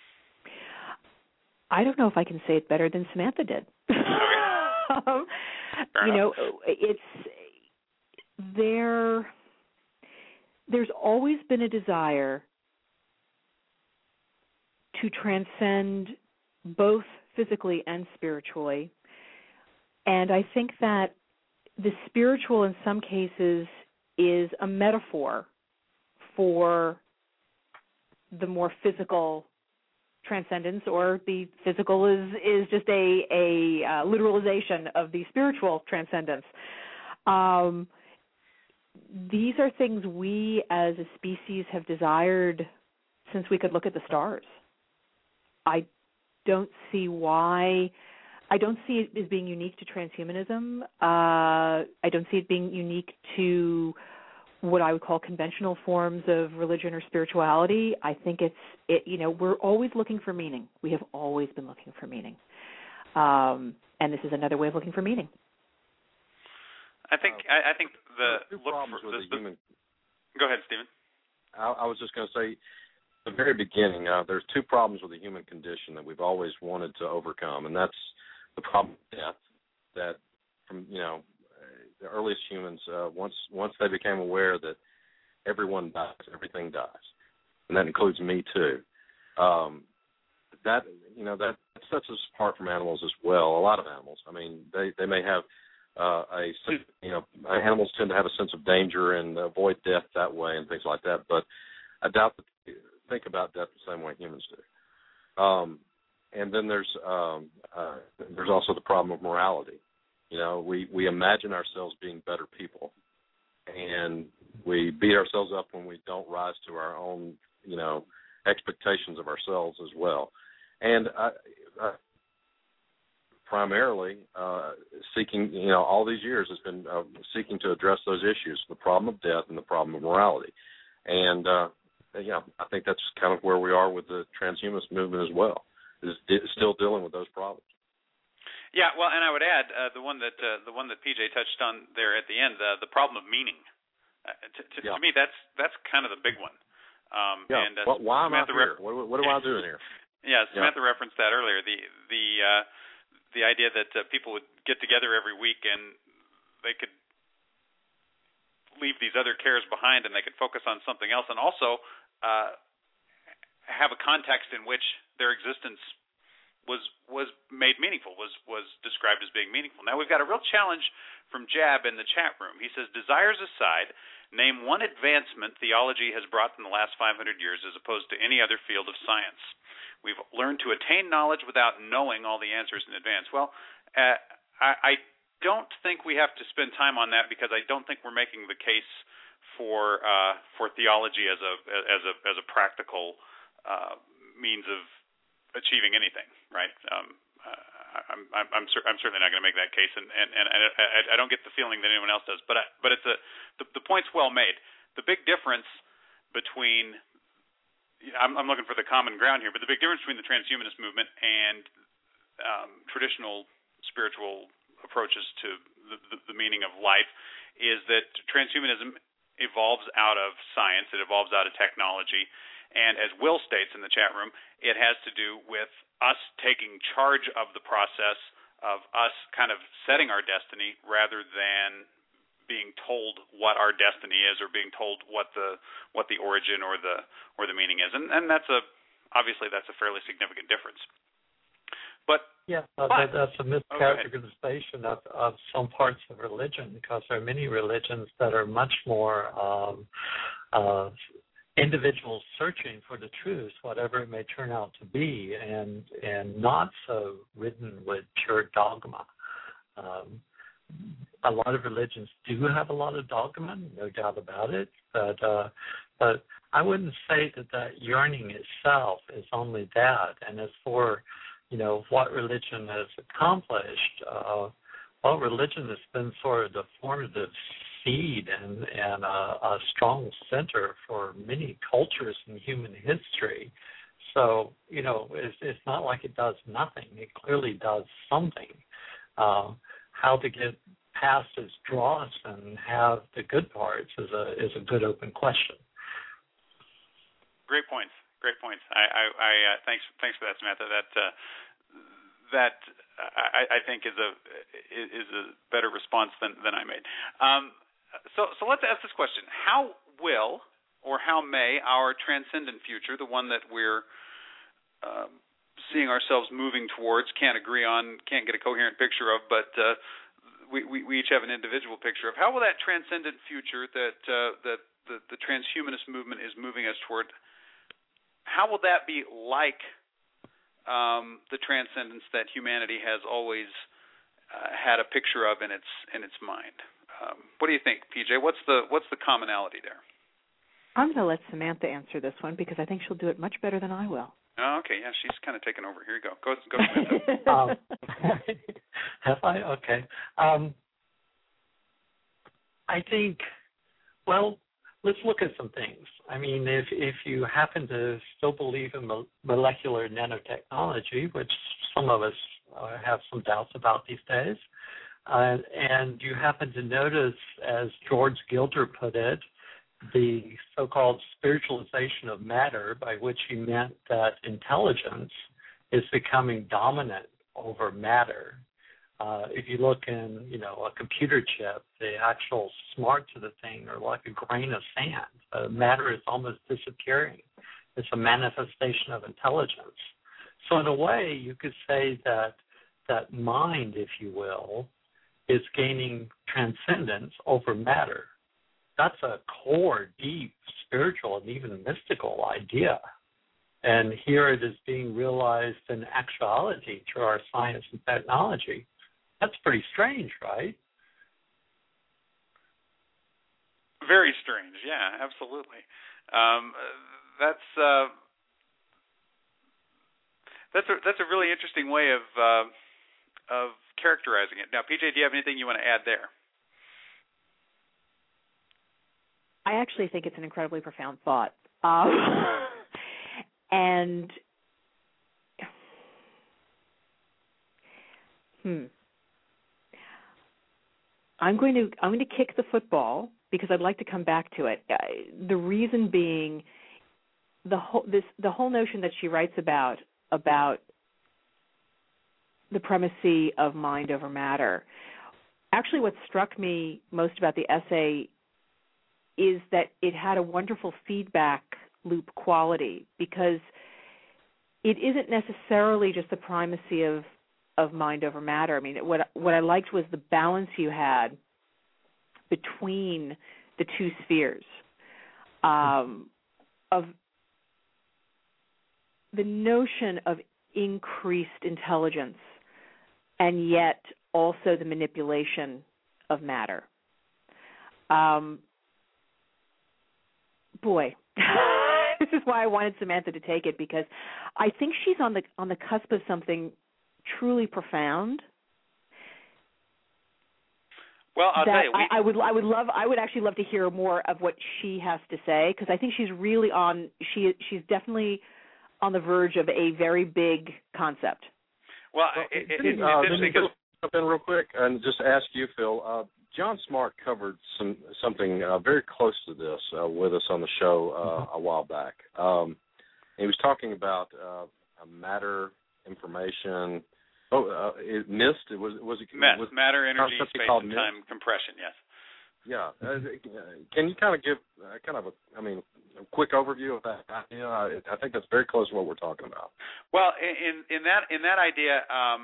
I don't know if I can say it better than Samantha did. Okay. um, you know, it's there. There's always been a desire to transcend both physically and spiritually. And I think that the spiritual in some cases is a metaphor for the more physical transcendence, or the physical is, is just a, a uh, literalization of the spiritual transcendence. Um, these are things we as a species have desired since we could look at the stars. I don't see why... I don't see it as being unique to transhumanism. Uh, I don't see it being unique to what I would call conventional forms of religion or spirituality. I think it's, it, you know, we're always looking for meaning. We have always been looking for meaning. Um, and this is another way of looking for meaning. I think uh, I, I think the two look problems for, with the, the human. Go ahead, Stephen. I, I was just going to say, at the very beginning, uh, there's two problems with the human condition that we've always wanted to overcome, and that's the problem of death. That from you know the earliest humans, uh, once once they became aware that everyone dies, everything dies, and that includes me too. Um, that you know that sets us apart from animals as well. A lot of animals. I mean, they they may have uh, a you know animals tend to have a sense of danger and avoid death that way and things like that. But I doubt that they think about death the same way humans do. Um, And then there's um, uh, there's also the problem of morality. You know, we, we imagine ourselves being better people, and we beat ourselves up when we don't rise to our own, you know, expectations of ourselves as well. And I, I, primarily uh, seeking, you know, all these years has been uh, seeking to address those issues, the problem of death and the problem of morality. And, uh, you know, I think that's kind of where we are with the transhumanist movement as well. Is still dealing with those problems. Yeah, well, and I would add uh, the one that uh, the one that P J touched on there at the end, uh, the problem of meaning. Uh, to, to, yeah. to me, that's that's kind of the big one. Um, yeah. And, uh, well, why am I here? Ref- what, what am I doing here? Yeah, Samantha yeah. referenced that earlier. The the uh, the idea that uh, people would get together every week and they could leave these other cares behind and they could focus on something else, and also uh, have a context in which their existence was was made meaningful, was was described as being meaningful. Now we've got a real challenge from Jab in the chat room. He says, desires aside, name one advancement theology has brought in the last five hundred years as opposed to any other field of science. We've learned to attain knowledge without knowing all the answers in advance. Well, uh, I, I don't think we have to spend time on that, because I don't think we're making the case for uh, for theology as a as a as a practical uh, means of achieving anything, right? Um, uh, I'm I'm I'm, cer- I'm certainly not going to make that case, and and, and I, I don't get the feeling that anyone else does. But I, but it's a the, the point's well made. The big difference between I'm, I'm looking for the common ground here, but the big difference between the transhumanist movement and um, traditional spiritual approaches to the, the, the meaning of life is that transhumanism evolves out of science, it evolves out of technology, and as Will states in the chat room, it has to do with us taking charge of the process of us kind of setting our destiny rather than being told what our destiny is or being told what the what the origin or the or the meaning is. And and that's a obviously that's a fairly significant difference. But yeah, uh, but, that's a mischaracterization of, of some parts of religion, because there are many religions that are much more um, uh, individuals searching for the truth, whatever it may turn out to be, and and not so ridden with pure dogma. Um, a lot of religions do have a lot of dogma, no doubt about it, but uh, but I wouldn't say that that yearning itself is only that. And as for you know, what religion has accomplished, uh, well, religion has been sort of the formative seed and, and a, a strong center for many cultures in human history. So, you know, it's, it's not like it does nothing. It clearly does something. Uh, how to get past its dross and have the good parts is a is a good open question. Great points. Great points. I, I, I uh, thanks, thanks for that, Samantha. That uh, that I, I think is a is a better response than, than I made. Um, so, so let's ask this question: how will or how may our transcendent future, the one that we're uh, seeing ourselves moving towards, can't agree on, can't get a coherent picture of, but uh, we, we, we each have an individual picture of, how will that transcendent future that uh, that the, the transhumanist movement is moving us toward? How will that be like um, the transcendence that humanity has always uh, had a picture of in its in its mind? Um, what do you think, P J? What's the what's the commonality there? I'm going to let Samantha answer this one because I think she'll do it much better than I will. Oh, okay, yeah, she's kind of taken over. Here you go. Go, go, Samantha. um, have I? Okay. Um, I think, well, let's look at some things. I mean, if if you happen to still believe in mo- molecular nanotechnology, which some of us uh, have some doubts about these days, uh, and you happen to notice, as George Gilder put it, the so-called spiritualization of matter, by which he meant that intelligence is becoming dominant over matter. Uh, if you look in, you know, a computer chip, the actual smarts of the thing are like a grain of sand. Uh, matter is almost disappearing. It's a manifestation of intelligence. So in a way, you could say that that mind, if you will, is gaining transcendence over matter. That's a core, deep, spiritual, and even mystical idea. And here it is being realized in actuality through our science and technology. That's pretty strange, right? Very strange, yeah, absolutely. Um, that's uh, that's a that's a really interesting way of uh, of characterizing it. Now, P J, do you have anything you want to add there? I actually think it's an incredibly profound thought, um, and hmm. I'm going to I'm going to kick the football because I'd like to come back to it. Uh, the reason being, the whole this the whole notion that she writes about about the primacy of mind over matter. Actually, what struck me most about the essay is that it had a wonderful feedback loop quality, because it isn't necessarily just the primacy of of mind over matter. I mean, what what I liked was the balance you had between the two spheres um, of the notion of increased intelligence and yet also the manipulation of matter. Um, boy, this is why I wanted Samantha to take it, because I think she's on the on the cusp of something truly profound. Well, I'll tell you, we, I, I would I would love I would actually love to hear more of what she has to say, because I think she's really on she she's definitely on the verge of a very big concept. Well, well it, it, it, it, uh, it's let me because jump in real quick and just ask you, Phil. Uh, John Smart covered some something uh, very close to this uh, with us on the show uh, a while back. Um, he was talking about uh, matter, information. Oh, uh, it missed. It was was it Mess, was matter, energy, space, and mist? time compression. Yes. Yeah. Uh, can you kind of give uh, kind of a, I mean, a quick overview of that idea? I, I think that's very close to what we're talking about. Well, in in that in that idea, um,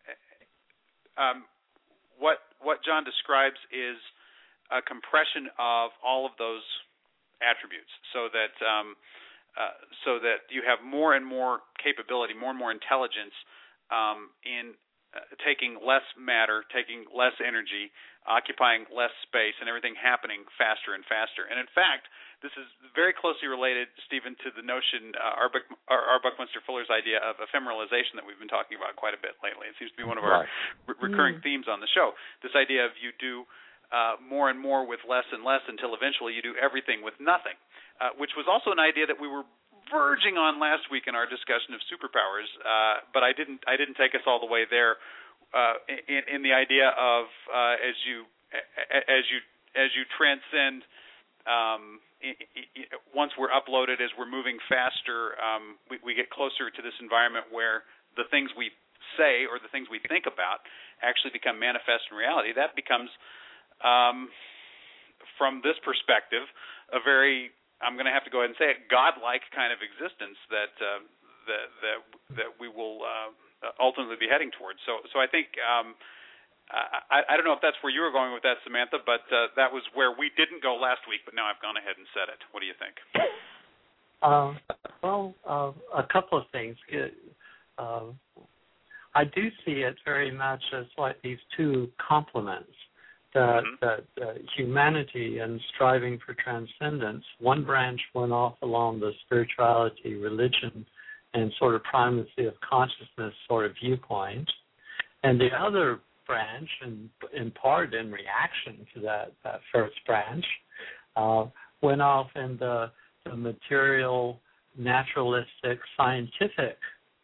um, what what John describes is a compression of all of those attributes, so that um, uh, so that you have more and more capability, more and more intelligence um, in uh, taking less matter, taking less energy, occupying less space, and everything happening faster and faster. And in fact, this is very closely related, Stephen, to the notion, uh, our, Buck, our, our Buckminster Fuller's idea of ephemeralization that we've been talking about quite a bit lately. It seems to be one of our right. re- recurring mm. themes on the show. This idea of you do uh, more and more with less and less until eventually you do everything with nothing, uh, which was also an idea that we were verging on last week in our discussion of superpowers, uh, but I didn't I didn't take us all the way there uh, in, in the idea of uh, as you as you as you transcend um, once we're uploaded, as we're moving faster, um, we, we get closer to this environment where the things we say or the things we think about actually become manifest in reality. That becomes, um, from this perspective, a very, I'm going to have to go ahead and say it, godlike kind of existence that uh, that, that that we will uh, ultimately be heading towards. So, so I think. Um, I, I don't know if that's where you were going with that, Samantha, but uh, that was where we didn't go last week, but now I've gone ahead and said it. What do you think? Uh, well, uh, a couple of things. Uh, I do see it very much as like these two complements, that, mm-hmm. that uh, humanity and striving for transcendence. One branch went off along the spirituality, religion, and sort of primacy of consciousness sort of viewpoint, and the other branch, and in part in reaction to that, that first branch, uh, went off in the, the material, naturalistic, scientific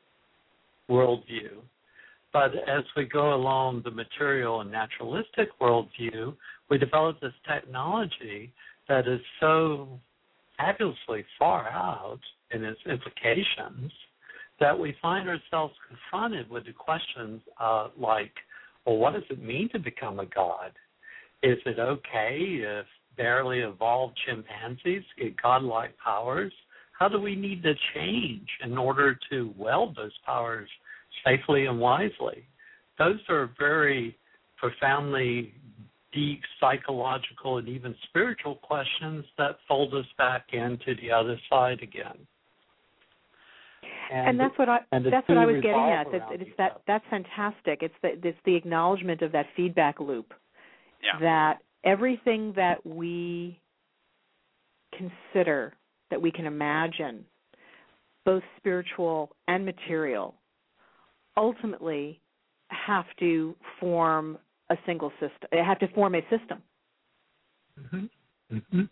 worldview. But as we go along the material and naturalistic worldview, we develop this technology that is so fabulously far out in its implications that we find ourselves confronted with the questions uh, like, well, what does it mean to become a god? Is it okay if barely evolved chimpanzees get godlike powers? How do we need to change in order to wield those powers safely and wisely? Those are very profoundly deep psychological and even spiritual questions that fold us back into the other side again. And, and that's what I that's what I was getting at. That it's that that's fantastic. It's the it's the acknowledgement of that feedback loop. Yeah. That everything that we consider, that we can imagine, both spiritual and material, ultimately have to form a single system. They have to form a system. Mm-hmm. Mm-hmm.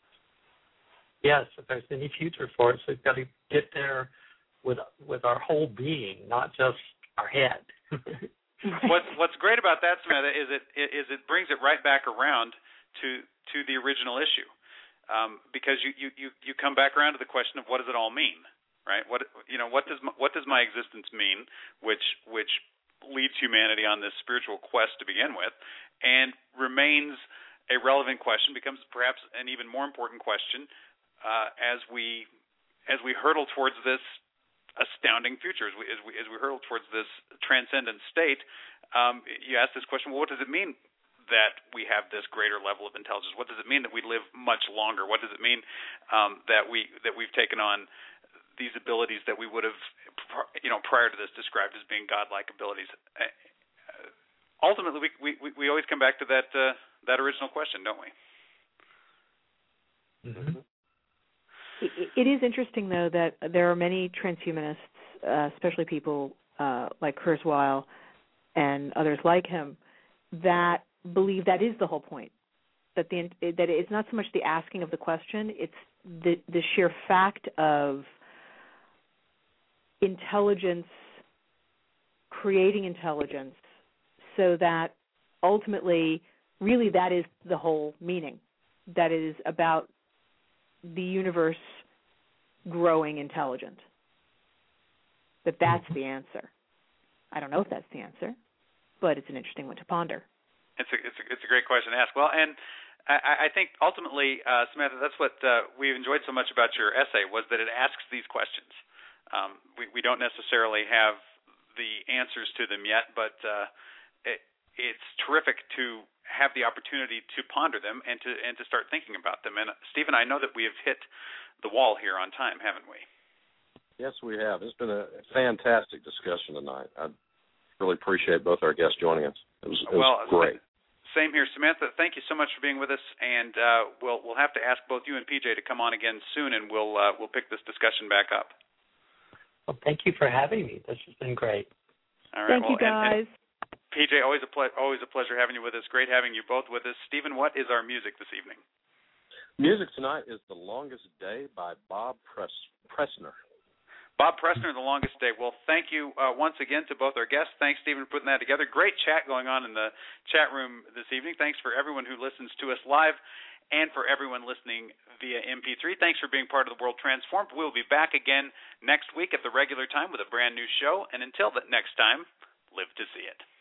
Yes, if there's any future for us, we've got to get there with with our whole being, not just our head. What's What's great about that, Samantha, is it is it brings it right back around to to the original issue, um, because you, you, you, you come back around to the question of what does it all mean, right? What you know what does my, what does my existence mean, which which leads humanity on this spiritual quest to begin with, and remains a relevant question, becomes perhaps an even more important question uh, as we as we hurtle towards this astounding future as we as we as we hurtle towards this transcendent state. Um, you ask this question: well, what does it mean that we have this greater level of intelligence? What does it mean that we live much longer? What does it mean um, that we that we've taken on these abilities that we would have, you know, prior to this described as being godlike abilities? Uh, ultimately, we, we we always come back to that uh, that original question, don't we? Mm-hmm. It is interesting, though, that there are many transhumanists, uh, especially people uh, like Kurzweil and others like him, that believe that is the whole point. That the that it's not so much the asking of the question; it's the the sheer fact of intelligence, creating intelligence, so that ultimately, really, that is the whole meaning. That is about the universe growing intelligent. That that's the answer. I don't know if that's the answer, but it's an interesting one to ponder. It's a it's a, it's a great question to ask. Well, and I, I think ultimately, uh, Samantha, that's what uh, we enjoyed so much about your essay, was that it asks these questions. Um, we we don't necessarily have the answers to them yet, but uh, it, it's terrific to have the opportunity to ponder them and to and to start thinking about them. And uh, Stephen, I know that we have hit the wall here on time, haven't we? Yes, we have. It's been a fantastic discussion tonight. I really appreciate both our guests joining us. It was, it well, was great. Same here, Samantha. Thank you so much for being with us, and uh, we'll we'll have to ask both you and P J to come on again soon, and we'll uh, we'll pick this discussion back up. Well, thank you for having me. This has been great. All right. Thank well, you, guys. And, and P J, always a ple- always a pleasure having you with us. Great having you both with us. Stephen, what is our music this evening? Music tonight is "The Longest Day" by Bob Press- Pressner. Bob Pressner, The Longest Day. Well, thank you uh, once again to both our guests. Thanks, Stephen, for putting that together. Great chat going on in the chat room this evening. Thanks for everyone who listens to us live and for everyone listening via M P three. Thanks for being part of the World Transformed. We'll be back again next week at the regular time with a brand new show. And until that next time, live to see it.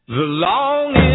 The longing